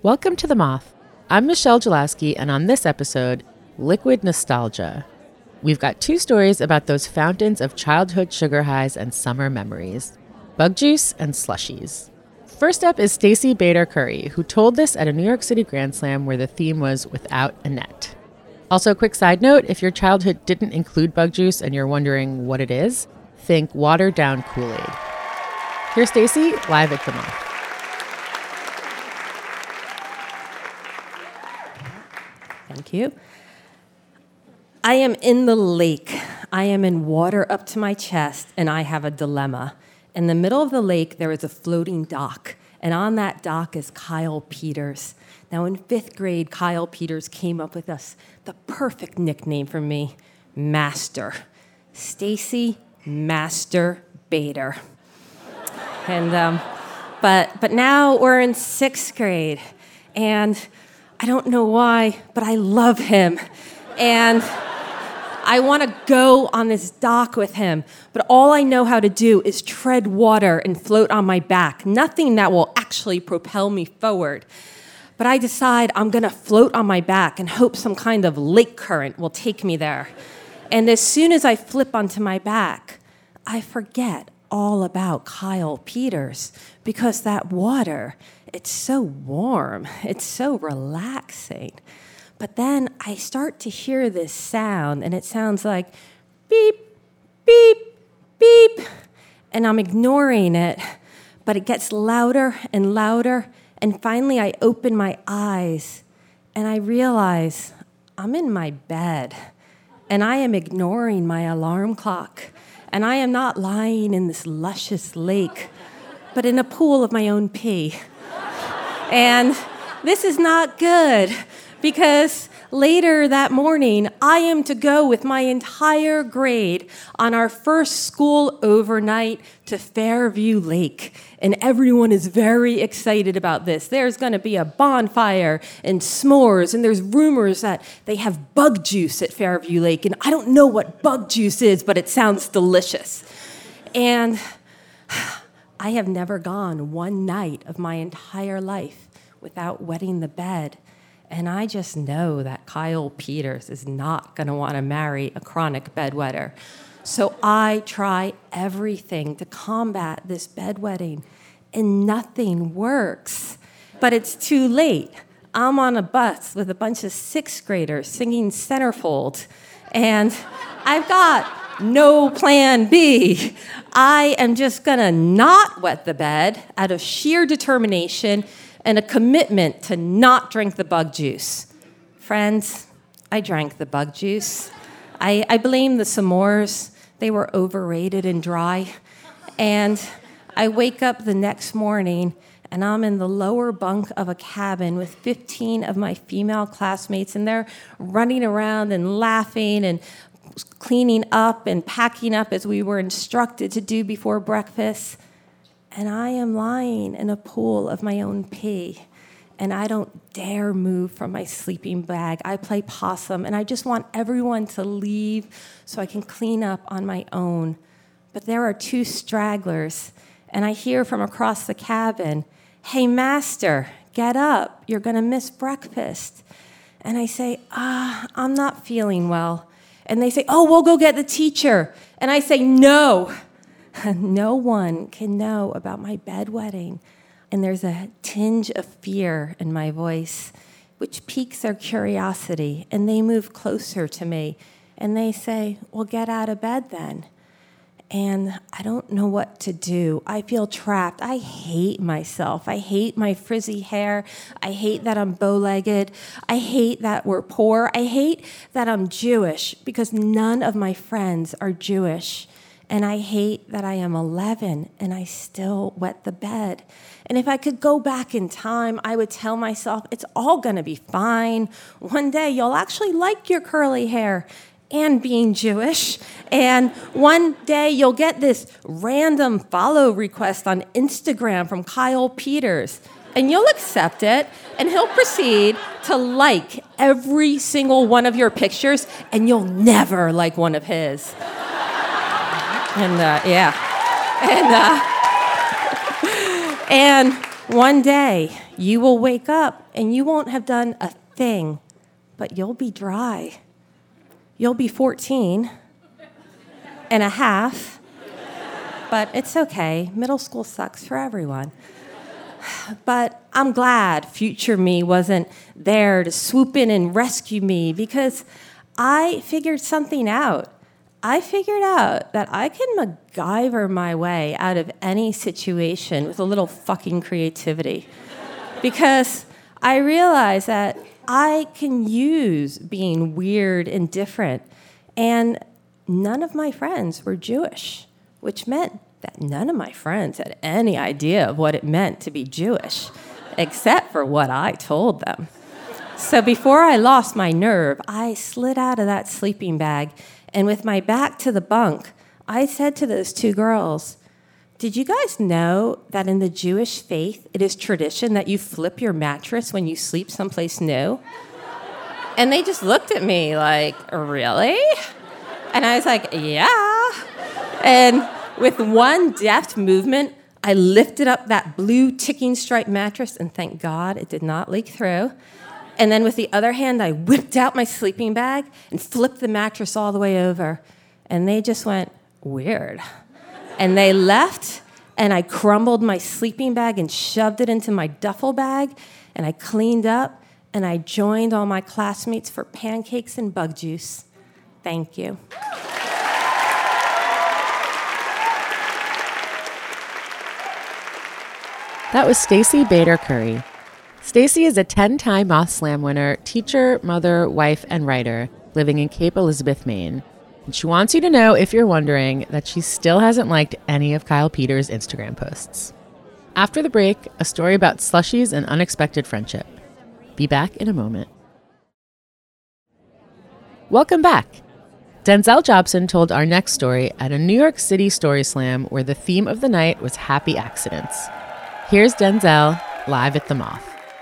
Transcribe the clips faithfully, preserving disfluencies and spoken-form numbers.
Welcome to The Moth. I'm Michelle Julaski, and on this episode, Liquid Nostalgia. We've got two stories about those fountains of childhood sugar highs and summer memories, bug juice and slushies. First up is Stacey Bader Curry, who told this at a New York City Grand Slam where the theme was Without a Net. Also, quick side note, if your childhood didn't include bug juice and you're wondering what it is, think watered down Kool-Aid. Here's Stacey live at The Moth. Thank you. I am in the lake. I am in water up to my chest, and I have a dilemma. In the middle of the lake, there is a floating dock, and on that dock is Kyle Peters. Now, in fifth grade, Kyle Peters came up with us the perfect nickname for me, Master. Stacey Master Bader. And um, but but now we're in sixth grade, and I don't know why, but I love him, and I want to go on this dock with him, but all I know how to do is tread water and float on my back, nothing that will actually propel me forward. But I decide I'm going to float on my back and hope some kind of lake current will take me there. And as soon as I flip onto my back, I forget all about Kyle Peters because that water, it's so warm, it's so relaxing. But then I start to hear this sound, and it sounds like beep, beep, beep. And I'm ignoring it, but it gets louder and louder. And finally, I open my eyes, and I realize I'm in my bed, and I am ignoring my alarm clock. And I am not lying in this luscious lake, but in a pool of my own pee. And this is not good. Because later that morning, I am to go with my entire grade on our first school overnight to Fairview Lake. And everyone is very excited about this. There's going to be a bonfire and s'mores, and there's rumors that they have bug juice at Fairview Lake. And I don't know what bug juice is, but it sounds delicious. And I have never gone one night of my entire life without wetting the bed. And I just know that Kyle Peters is not going to want to marry a chronic bedwetter. So I try everything to combat this bedwetting, and nothing works. But it's too late. I'm on a bus with a bunch of sixth graders singing Centerfold, and I've got no plan B. I am just going to not wet the bed out of sheer determination and a commitment to not drink the bug juice. Friends, I drank the bug juice. I, I blame the s'mores. They were overrated and dry. And I wake up the next morning, and I'm in the lower bunk of a cabin with fifteen of my female classmates, and they're running around and laughing and cleaning up and packing up as we were instructed to do before breakfast. And I am lying in a pool of my own pee, and I don't dare move from my sleeping bag. I play possum, and I just want everyone to leave so I can clean up on my own. But there are two stragglers, and I hear from across the cabin, "Hey, Master, get up. You're going to miss breakfast." And I say, ah, I'm not feeling well. And they say, "Oh, we'll go get the teacher." And I say, no. No one can know about my bedwetting. And there's a tinge of fear in my voice, which piques their curiosity. And they move closer to me. And they say, "Well, get out of bed then." And I don't know what to do. I feel trapped. I hate myself. I hate my frizzy hair. I hate that I'm bow-legged. I hate that we're poor. I hate that I'm Jewish because none of my friends are Jewish. And I hate that I am eleven and I still wet the bed. And if I could go back in time, I would tell myself, it's all going to be fine. One day you'll actually like your curly hair and being Jewish. And one day you'll get this random follow request on Instagram from Kyle Peters. And you'll accept it, and he'll proceed to like every single one of your pictures, and you'll never like one of his. And uh, yeah, and uh, and One day, you will wake up and you won't have done a thing, but you'll be dry. You'll be fourteen and a half, but it's okay. Middle school sucks for everyone. But I'm glad future me wasn't there to swoop in and rescue me, because I figured something out. I figured out that I can MacGyver my way out of any situation with a little fucking creativity. Because I realized that I can use being weird and different. And none of my friends were Jewish, which meant that none of my friends had any idea of what it meant to be Jewish, except for what I told them. So before I lost my nerve, I slid out of that sleeping bag, and with my back to the bunk, I said to those two girls, "Did you guys know that in the Jewish faith, it is tradition that you flip your mattress when you sleep someplace new?" And they just looked at me like, "Really?" And I was like, "Yeah." And with one deft movement, I lifted up that blue ticking stripe mattress, and thank God it did not leak through. And then with the other hand, I whipped out my sleeping bag and flipped the mattress all the way over. And they just went, "Weird." And they left, and I crumbled my sleeping bag and shoved it into my duffel bag, and I cleaned up, and I joined all my classmates for pancakes and bug juice. Thank you. That was Stacey Bader Curry. Stacey is a ten-time Moth Slam winner, teacher, mother, wife, and writer living in Cape Elizabeth, Maine. And she wants you to know, if you're wondering, that she still hasn't liked any of Kyle Peters' Instagram posts. After the break, a story about slushies and unexpected friendship. Be back in a moment. Welcome back. Denzel Jobson told our next story at a New York City Story Slam where the theme of the night was happy accidents. Here's Denzel live at the Moth.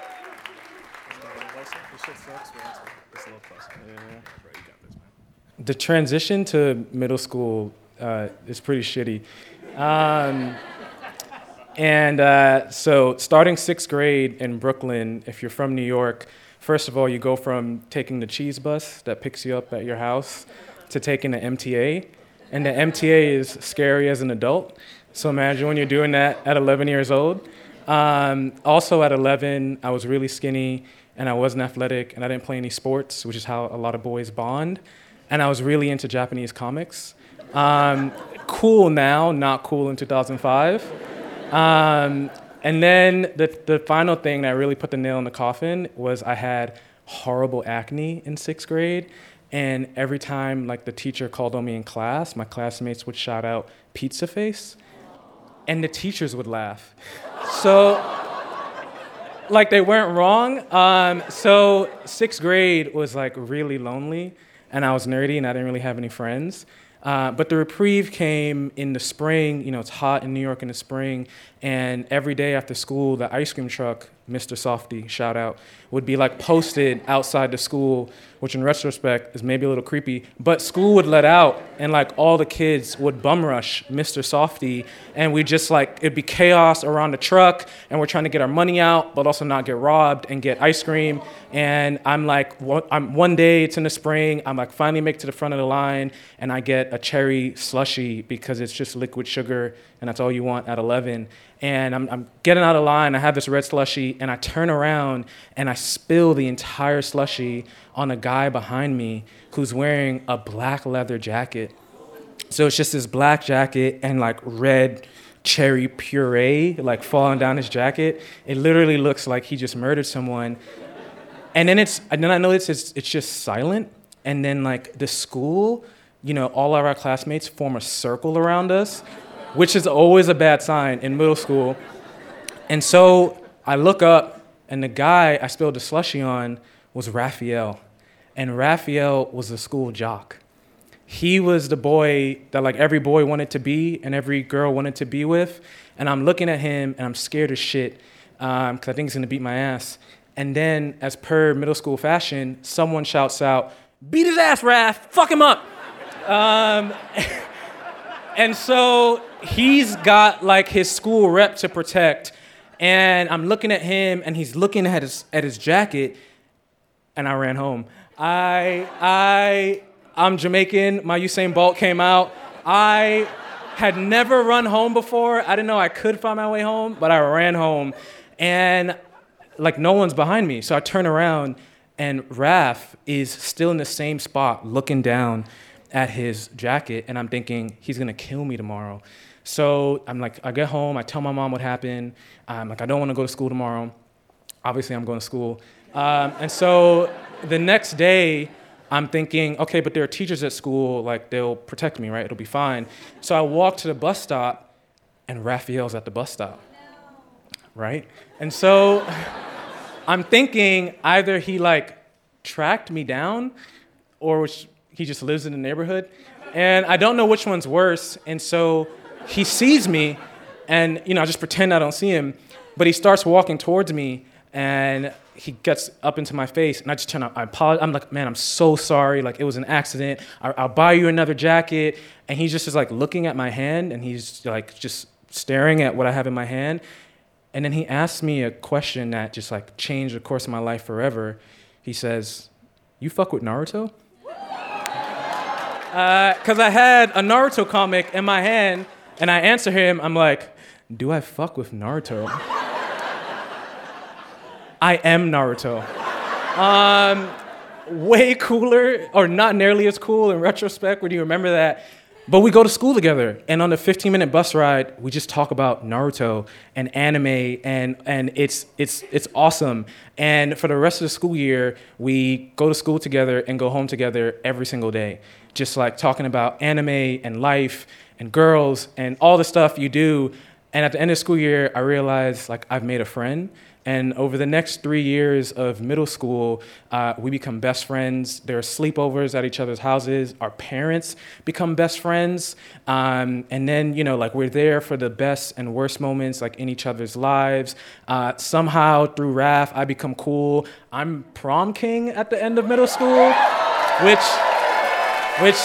The transition to middle school uh, is pretty shitty. Um, and uh, so starting sixth grade in Brooklyn, if you're from New York, first of all, you go from taking the cheese bus that picks you up at your house to taking the M T A. And the M T A is scary as an adult. So imagine when you're doing that at eleven years old. Um, also at eleven, I was really skinny and I wasn't athletic and I didn't play any sports, which is how a lot of boys bond. And I was really into Japanese comics. Um, cool now, not cool in two thousand five. Um, and then the, the final thing that really put the nail in the coffin was I had horrible acne in sixth grade. And every time like the teacher called on me in class, my classmates would shout out "pizza face," and the teachers would laugh. So, like they weren't wrong. Um, so sixth grade was like really lonely. And I was nerdy and I didn't really have any friends. Uh, but the reprieve came in the spring. You know, it's hot in New York in the spring. And every day after school, the ice cream truck, Mister Softy, shout out, would be like posted outside the school, which in retrospect is maybe a little creepy. But school would let out and like all the kids would bum rush Mister Softy. And we just like, it'd be chaos around the truck. And we're trying to get our money out, but also not get robbed and get ice cream. And I'm like, I'm one day, it's in the spring, I'm like finally make it to the front of the line and I get a cherry slushie because it's just liquid sugar and that's all you want at eleven. And I'm, I'm getting out of line, I have this red slushie and I turn around and I spill the entire slushie on a guy behind me who's wearing a black leather jacket. So it's just this black jacket and like red cherry puree like falling down his jacket. It literally looks like he just murdered someone. And then it's, and then I notice it's, it's just silent. And then like the school, you know, all of our classmates form a circle around us, which is always a bad sign in middle school. And so I look up and the guy I spilled the slushie on was Raphael. And Raphael was a school jock. He was the boy that like every boy wanted to be and every girl wanted to be with. And I'm looking at him and I'm scared as shit um, cause I think he's gonna beat my ass. And then, as per middle school fashion, someone shouts out, "Beat his ass, Raph, fuck him up." Um, and so he's got like his school rep to protect. And I'm looking at him, and he's looking at his at his jacket, and I ran home. I I I'm Jamaican. My Usain Bolt came out. I had never run home before. I didn't know I could find my way home, but I ran home, and like no one's behind me. So I turn around, and Raph is still in the same spot, looking down at his jacket, and I'm thinking he's gonna kill me tomorrow. So I'm like, I get home, I tell my mom what happened. I'm like, I don't want to go to school tomorrow. Obviously, I'm going to school. Um, and so the next day, I'm thinking, okay, but there are teachers at school, like they'll protect me, right? It'll be fine. So I walk to the bus stop, and Raphael's at the bus stop, right? And so I'm thinking either he like tracked me down, or which he just lives in the neighborhood, and I don't know which one's worse. And so he sees me, and you know, I just pretend I don't see him, but he starts walking towards me, and he gets up into my face, and I just turn out, I apologize. I'm like, man, I'm so sorry. Like, it was an accident. I, I'll buy you another jacket. And he just is like looking at my hand, and he's like just staring at what I have in my hand. And then he asks me a question that just like changed the course of my life forever. He says, "You fuck with Naruto?" Because uh, I had a Naruto comic in my hand, and I answer him, I'm like, do I fuck with Naruto? I am Naruto. Um, way cooler, or not nearly as cool in retrospect when you remember that. But we go to school together, and on the fifteen-minute bus ride, we just talk about Naruto and anime, and and it's it's it's awesome. And for the rest of the school year, we go to school together and go home together every single day, just like talking about anime and life and girls and all the stuff you do. And at the end of the school year, I realized like I've made a friend. And over the next three years of middle school, uh, we become best friends. There are sleepovers at each other's houses. Our parents become best friends. Um, and then, you know, like we're there for the best and worst moments, like in each other's lives. Uh, somehow through Raph, I become cool. I'm prom king at the end of middle school, which, which,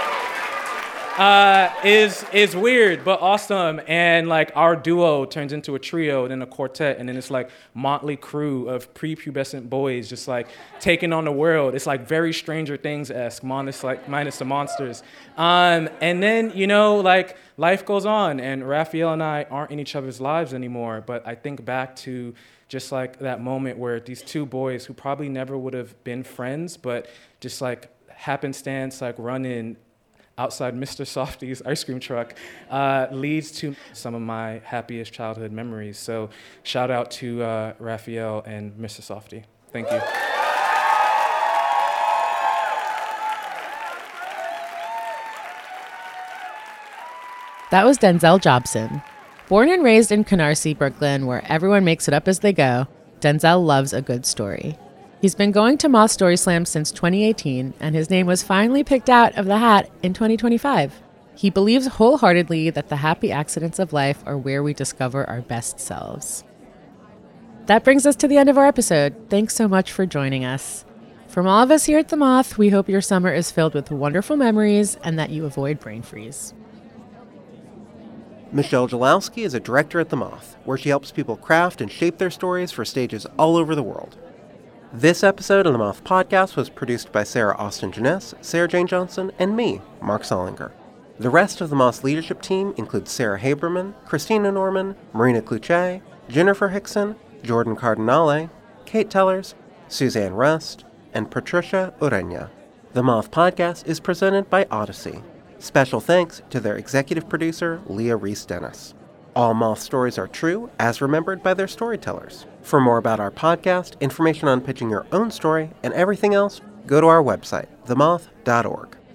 Uh, is is weird but awesome, and like our duo turns into a trio and then a quartet, and then it's like motley crew of prepubescent boys just like taking on the world. It's like very Stranger Things-esque, minus like minus the monsters. Um, and then you know like life goes on, and Raphael and I aren't in each other's lives anymore. But I think back to just like that moment where these two boys who probably never would have been friends, but just like happenstance, like running outside Mister Softie's ice cream truck, uh, leads to some of my happiest childhood memories. So shout out to uh, Raphael and Mister Softie. Thank you. That was Denzel Jobson. Born and raised in Canarsie, Brooklyn, where everyone makes it up as they go, Denzel loves a good story. He's been going to Moth Story Slam since twenty eighteen, and his name was finally picked out of the hat in twenty twenty-five. He believes wholeheartedly that the happy accidents of life are where we discover our best selves. That brings us to the end of our episode. Thanks so much for joining us. From all of us here at The Moth, we hope your summer is filled with wonderful memories and that you avoid brain freeze. Michelle Jalowski is a director at The Moth, where she helps people craft and shape their stories for stages all over the world. This episode of the Moth Podcast was produced by Sarah Austin Jeunesse, Sarah Jane Johnson, and me, Mark Solinger. The rest of the Moth's leadership team includes Sarah Haberman, Christina Norman, Marina Cluche, Jennifer Hickson, Jordan Cardinale, Kate Tellers, Suzanne Rust, and Patricia Ureña. The Moth Podcast is presented by Odyssey. Special thanks to their executive producer, Leah Reese-Dennis. All Moth stories are true, as remembered by their storytellers. For more about our podcast, information on pitching your own story, and everything else, go to our website, the moth dot org.